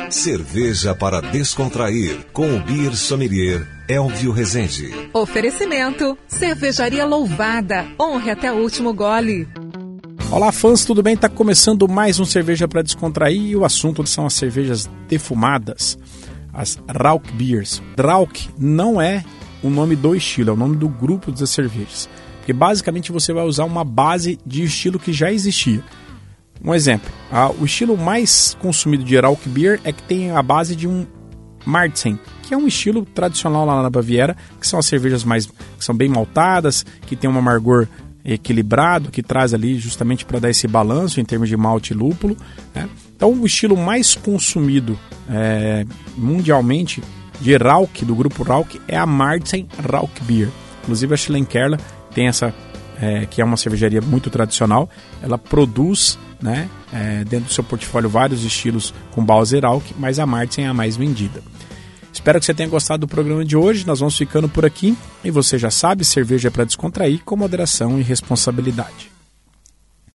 Cerveja para descontrair, com o Beer Sommelier Elvio Rezende. Oferecimento, Cervejaria Louvada, honre até o último gole. Olá fãs, tudo bem? Está começando mais um Cerveja para Descontrair e o assunto são as cervejas defumadas, as Rauch Beers. Rauch não é o nome do estilo, é o nome do grupo das cervejas. Porque basicamente você vai usar uma base de estilo que já existia. Um exemplo, o estilo mais consumido de Rauch Beer é que tem a base de um Märzen, que é um estilo tradicional lá na Baviera, que são as cervejas que são bem maltadas, que tem um amargor equilibrado, que traz ali justamente para dar esse balanço em termos de malte e lúpulo, né? Então o estilo mais consumido mundialmente de Rauch, do grupo Rauch, é a Märzen Rauch Beer. Inclusive a Schlenkerla tem essa, que é uma cervejaria muito tradicional, ela produz, né, dentro do seu portfólio vários estilos com base Rauch, mas a Märzen é a mais vendida. Espero que você tenha gostado do programa de hoje, nós vamos ficando por aqui e você já sabe, cerveja é para descontrair com moderação e responsabilidade.